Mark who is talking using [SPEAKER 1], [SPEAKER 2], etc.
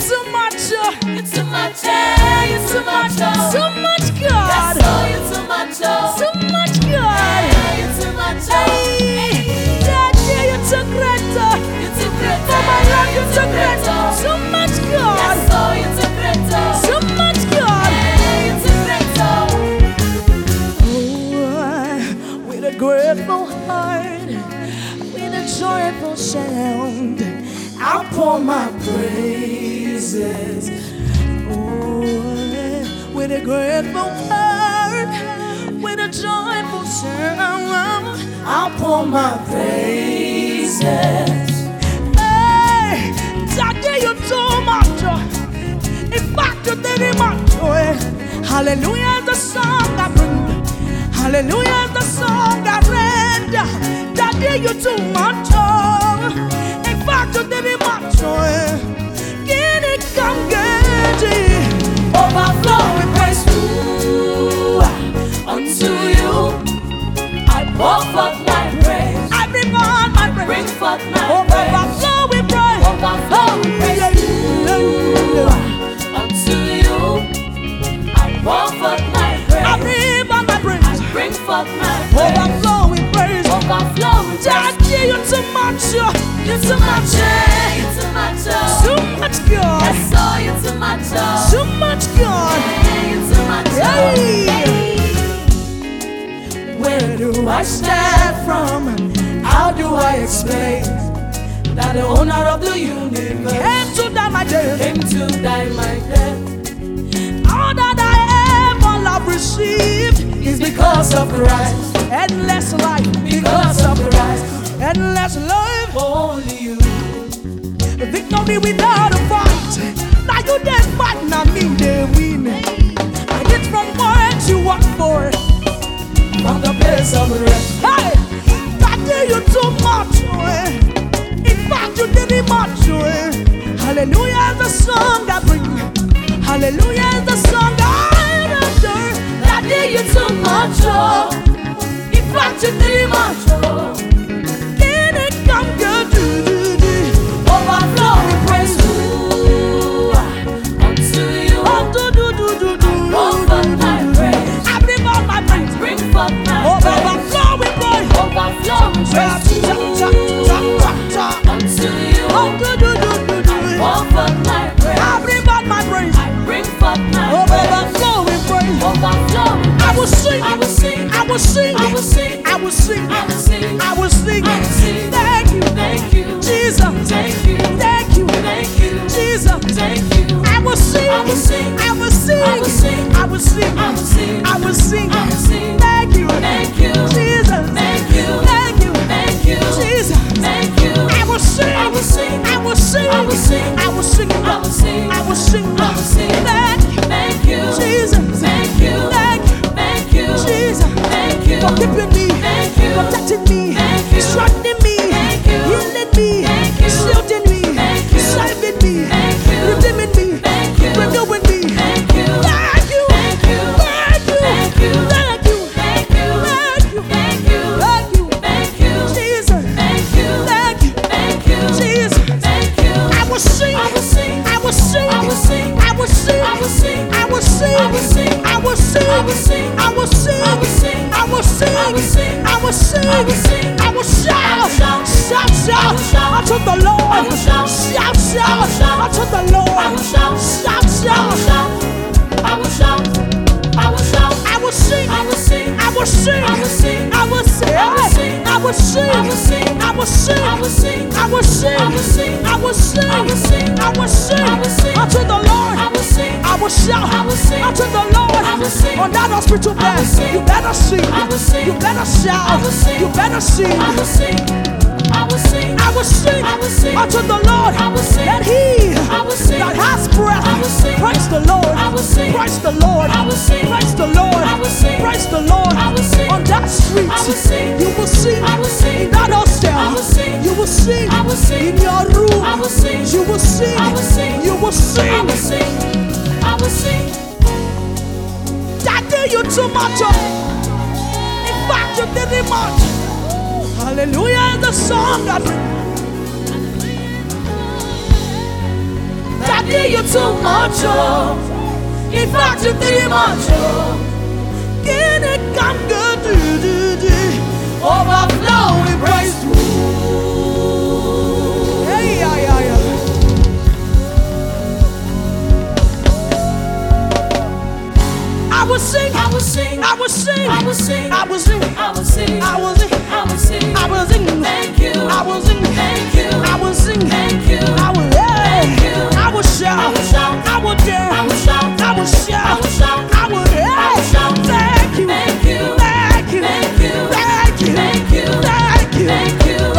[SPEAKER 1] too much.
[SPEAKER 2] You're too much, yeah, you're too much, oh.
[SPEAKER 1] Too much, God.
[SPEAKER 2] Yes, oh, you're too much, oh.
[SPEAKER 1] Too much, God.
[SPEAKER 2] Yeah, you're too much, oh.
[SPEAKER 1] Hey, Daddy, you're too great.
[SPEAKER 2] You're too great,
[SPEAKER 1] For my life, you're too great.
[SPEAKER 2] oh.
[SPEAKER 1] Too much, God.
[SPEAKER 2] Yes, oh, you're too great, oh.
[SPEAKER 1] Too much, God.
[SPEAKER 2] Yeah, you're too great, oh.
[SPEAKER 1] Oh, with a grateful heart, with a joyful sound, I'll pour my praises. Oh, with a grateful heart, with a joyful sound, I'll pour my praises. Hey, Daddy, you're too much. In fact, you're very much. Hallelujah is the song I bring. Hallelujah is the song I read. Daddy, you're too much. In fact, you're very much. Can it come get it?
[SPEAKER 2] Overflowing praise unto you. I pour forth my praise.
[SPEAKER 1] I bring on my praise.
[SPEAKER 2] Bring forth my praise.
[SPEAKER 1] Overflowing praise.
[SPEAKER 2] Overflowing praise unto you. I pour forth my praise.
[SPEAKER 1] I bring on my praise.
[SPEAKER 2] I bring forth my praise.
[SPEAKER 1] Overflowing praise.
[SPEAKER 2] Overflowing praise.
[SPEAKER 1] Daddy, you're too much.
[SPEAKER 2] You're too much, yeah, you're too much, oh.
[SPEAKER 1] Too much, God.
[SPEAKER 2] Yes, oh, you're too much, oh.
[SPEAKER 1] Too much, God.
[SPEAKER 2] Yeah, you're too much, oh.
[SPEAKER 1] Hey. Where do I start from? How do I explain that the owner of the universe came to die my death?
[SPEAKER 2] Came to die my death.
[SPEAKER 1] All that I ever love received is because of Christ. Endless life because of Christ. Endless life,
[SPEAKER 2] Only you.
[SPEAKER 1] victory without a fight. Now you did fight, now me they win. And it's from what you work for,
[SPEAKER 2] From the place of rest.
[SPEAKER 1] hey, Daddy, you too much. In fact, you did much. Hallelujah is the song I bring. Hallelujah is the song I adore.
[SPEAKER 2] Daddy, you're too much, oh. In fact, you did much, oh.
[SPEAKER 1] Can it come good?
[SPEAKER 2] Overflowing praise unto you. Pour forth my praise.
[SPEAKER 1] I bring all my praise.
[SPEAKER 2] Bring forth my
[SPEAKER 1] Oh,
[SPEAKER 2] praise.
[SPEAKER 1] overflowing praise.
[SPEAKER 2] Overflowing praise unto you. Pour forth my praise.
[SPEAKER 1] I bring out my praise.
[SPEAKER 2] Bring forth my
[SPEAKER 1] Oh,
[SPEAKER 2] praise.
[SPEAKER 1] overflowing praise.
[SPEAKER 2] Overflowing.
[SPEAKER 1] I will sing.
[SPEAKER 2] I will sing.
[SPEAKER 1] I will sing.
[SPEAKER 2] I will sing.
[SPEAKER 1] I will sing.
[SPEAKER 2] I will sing.
[SPEAKER 1] I will sing.
[SPEAKER 2] I will sing.
[SPEAKER 1] Thank you,
[SPEAKER 2] Thank you.
[SPEAKER 1] Jesus.
[SPEAKER 2] Thank you.
[SPEAKER 1] Thank you,
[SPEAKER 2] Thank you.
[SPEAKER 1] Jesus.
[SPEAKER 2] Thank you.
[SPEAKER 1] I will sing.
[SPEAKER 2] I will sing.
[SPEAKER 1] I will sing.
[SPEAKER 2] I will sing.
[SPEAKER 1] I will sing.
[SPEAKER 2] I will sing.
[SPEAKER 1] I will sing.
[SPEAKER 2] I will sing.
[SPEAKER 1] Thank you.
[SPEAKER 2] Thank you.
[SPEAKER 1] Jesus.
[SPEAKER 2] Thank you.
[SPEAKER 1] Thank you.
[SPEAKER 2] Thank you.
[SPEAKER 1] Jesus.
[SPEAKER 2] Thank you.
[SPEAKER 1] I will sing.
[SPEAKER 2] I will sing.
[SPEAKER 1] I will sing.
[SPEAKER 2] I will sing.
[SPEAKER 1] I will sing.
[SPEAKER 2] I will sing.
[SPEAKER 1] I will sing.
[SPEAKER 2] I will sing.
[SPEAKER 1] Thank you.
[SPEAKER 2] Thank you.
[SPEAKER 1] Jesus.
[SPEAKER 2] Thank you.
[SPEAKER 1] Thank you.
[SPEAKER 2] Thank you.
[SPEAKER 1] Jesus.
[SPEAKER 2] Thank you.
[SPEAKER 1] For keeping me.
[SPEAKER 2] Thank you.
[SPEAKER 1] Protecting me.
[SPEAKER 2] Thank you.
[SPEAKER 1] Strengthening me.
[SPEAKER 2] Thank you.
[SPEAKER 1] Healing me.
[SPEAKER 2] Thank you.
[SPEAKER 1] Shielding me.
[SPEAKER 2] Thank you.
[SPEAKER 1] Saving me.
[SPEAKER 2] Thank you.
[SPEAKER 1] Redeeming me.
[SPEAKER 2] Thank you.
[SPEAKER 1] Renewing me.
[SPEAKER 2] Thank you.
[SPEAKER 1] Thank you.
[SPEAKER 2] Thank you.
[SPEAKER 1] Thank you.
[SPEAKER 2] Thank you.
[SPEAKER 1] Thank you.
[SPEAKER 2] Thank you.
[SPEAKER 1] Thank you.
[SPEAKER 2] Thank you.
[SPEAKER 1] Thank you.
[SPEAKER 2] Thank you.
[SPEAKER 1] Jesus.
[SPEAKER 2] Thank you.
[SPEAKER 1] Thank you.
[SPEAKER 2] Thank you.
[SPEAKER 1] Jesus.
[SPEAKER 2] Thank you.
[SPEAKER 1] I will sing.
[SPEAKER 2] I will sing.
[SPEAKER 1] I will sing.
[SPEAKER 2] I will sing.
[SPEAKER 1] I will sing.
[SPEAKER 2] I will sing.
[SPEAKER 1] I will sing.
[SPEAKER 2] I will sing.
[SPEAKER 1] I will sing.
[SPEAKER 2] I will sing.
[SPEAKER 1] I will sing.
[SPEAKER 2] I will sing.
[SPEAKER 1] I will sing.
[SPEAKER 2] I will sing.
[SPEAKER 1] I will sing.
[SPEAKER 2] I will sing.
[SPEAKER 1] I will shout.
[SPEAKER 2] shout.
[SPEAKER 1] Shout,
[SPEAKER 2] I
[SPEAKER 1] shout.
[SPEAKER 2] will shout.
[SPEAKER 1] Unto the Lord.
[SPEAKER 2] I will shout.
[SPEAKER 1] Shout,
[SPEAKER 2] I will
[SPEAKER 1] shout.
[SPEAKER 2] shout.
[SPEAKER 1] Unto the Lord.
[SPEAKER 2] I will shout.
[SPEAKER 1] Shout,
[SPEAKER 2] I will
[SPEAKER 1] shout.
[SPEAKER 2] shout. I will shout. I will shout.
[SPEAKER 1] I will sing.
[SPEAKER 2] I will sing.
[SPEAKER 1] I will sing.
[SPEAKER 2] I will sing.
[SPEAKER 1] I will sing.
[SPEAKER 2] I will sing.
[SPEAKER 1] I will sing.
[SPEAKER 2] I will sing.
[SPEAKER 1] I will sing.
[SPEAKER 2] I will sing.
[SPEAKER 1] I will sing.
[SPEAKER 2] I will sing.
[SPEAKER 1] I will sing.
[SPEAKER 2] I will sing.
[SPEAKER 1] I will sing.
[SPEAKER 2] I will sing.
[SPEAKER 1] Unto the Lord.
[SPEAKER 2] I will sing.
[SPEAKER 1] I will shout.
[SPEAKER 2] I will sing.
[SPEAKER 1] Unto the Lord.
[SPEAKER 2] I will sing.
[SPEAKER 1] On that hospital
[SPEAKER 2] I will
[SPEAKER 1] bed.
[SPEAKER 2] sing.
[SPEAKER 1] You better sing.
[SPEAKER 2] I will sing.
[SPEAKER 1] You better shout.
[SPEAKER 2] I will sing.
[SPEAKER 1] You better sing.
[SPEAKER 2] I will sing. I will sing.
[SPEAKER 1] I will sing.
[SPEAKER 2] I will sing.
[SPEAKER 1] Unto the Lord.
[SPEAKER 2] I will sing.
[SPEAKER 1] That he
[SPEAKER 2] I will sing.
[SPEAKER 1] that has breath.
[SPEAKER 2] I will sing.
[SPEAKER 1] Praise the Lord.
[SPEAKER 2] I will sing.
[SPEAKER 1] Praise the Lord.
[SPEAKER 2] I will sing.
[SPEAKER 1] Praise the Lord.
[SPEAKER 2] I will sing.
[SPEAKER 1] Praise the Lord.
[SPEAKER 2] I will sing.
[SPEAKER 1] On that street.
[SPEAKER 2] I will sing.
[SPEAKER 1] You will sing.
[SPEAKER 2] I will sing.
[SPEAKER 1] In that hostel.
[SPEAKER 2] I will sing.
[SPEAKER 1] You will sing.
[SPEAKER 2] I will sing.
[SPEAKER 1] In your room.
[SPEAKER 2] I will sing.
[SPEAKER 1] You will sing.
[SPEAKER 2] I will sing.
[SPEAKER 1] You will sing.
[SPEAKER 2] I will sing. I will sing.
[SPEAKER 1] Daddy, you too much. In fact, you did much. Hallelujah is the song that Daddy,
[SPEAKER 2] did you too much, oh. In fact, you did much, oh.
[SPEAKER 1] Can it come good?
[SPEAKER 2] Overflowing praise.
[SPEAKER 1] Hey, yeah, yeah, yeah. I will sing,
[SPEAKER 2] I will sing,
[SPEAKER 1] I will sing,
[SPEAKER 2] I will sing,
[SPEAKER 1] I will sing,
[SPEAKER 2] I will sing,
[SPEAKER 1] I will sing,
[SPEAKER 2] I will sing,
[SPEAKER 1] I will sing.
[SPEAKER 2] thank you,
[SPEAKER 1] I will sing,
[SPEAKER 2] thank you,
[SPEAKER 1] I will sing,
[SPEAKER 2] thank you,
[SPEAKER 1] I will,
[SPEAKER 2] thank you,
[SPEAKER 1] I will shout,
[SPEAKER 2] I will shout,
[SPEAKER 1] I will dance,
[SPEAKER 2] I will shout,
[SPEAKER 1] I will shout,
[SPEAKER 2] I will shout,
[SPEAKER 1] I will,
[SPEAKER 2] I will shout,
[SPEAKER 1] thank you,
[SPEAKER 2] thank you,
[SPEAKER 1] thank you,
[SPEAKER 2] thank you,
[SPEAKER 1] thank you,
[SPEAKER 2] thank you,
[SPEAKER 1] thank you,
[SPEAKER 2] thank you,